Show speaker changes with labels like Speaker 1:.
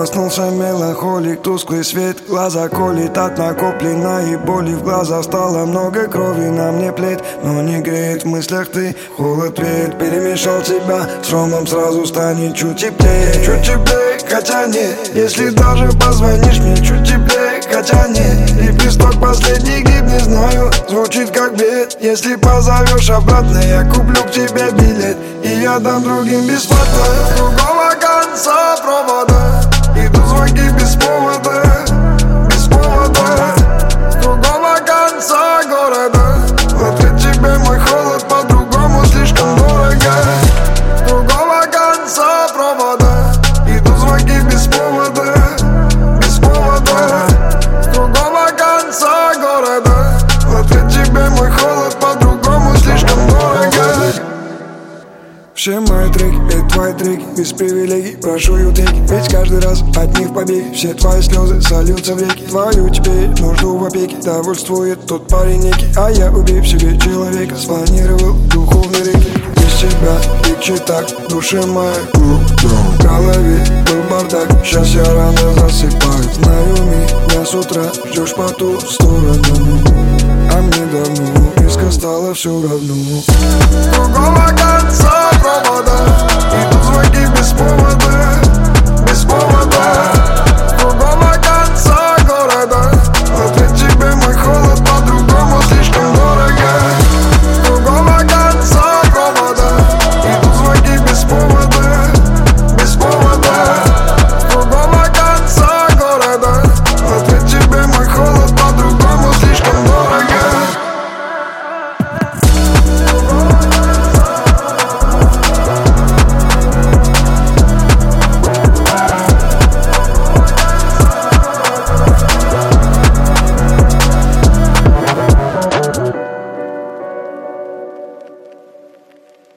Speaker 1: Проснулся меланхолик, тусклый свет, глаза колет от накопленной боли. В глазах стало много крови, на мне плеть, но не греет в мыслях ты. Холод веет, перемешал тебя с ромом, сразу станет чуть теплее, хотя нет. Если даже позвонишь мне, чуть теплее, хотя нет. Лепесток последний гибнет, знаю, звучит как бред. Если позовешь обратно, я куплю к тебе билет, и я дам другим бесплатно. С другого конца провода идут звонки без повода, без повода. С другого конца города в ответ тебе мой холод, по-другому слишком дорого. С другого конца провода идут звонки без повода, без повода. С другого конца города в ответ тебе мой холод, по-другому слишком дорого. Все мои треки, это твои треки, без привилегий, прошу ютеки. Ведь каждый раз от них побеги, все твои слезы сольются в реки. Твою теперь нужду в опеке, довольствует тот парень некий. А я, убив себе человека, спланировал духовный реки. Без тебя легче так, душе моей в голове был бардак. Сейчас я рано засыпаю, знаю, меня с утра ждешь по ту сторону. А мне давно резко стало все равно. С другого конца провода идут звонки без повода.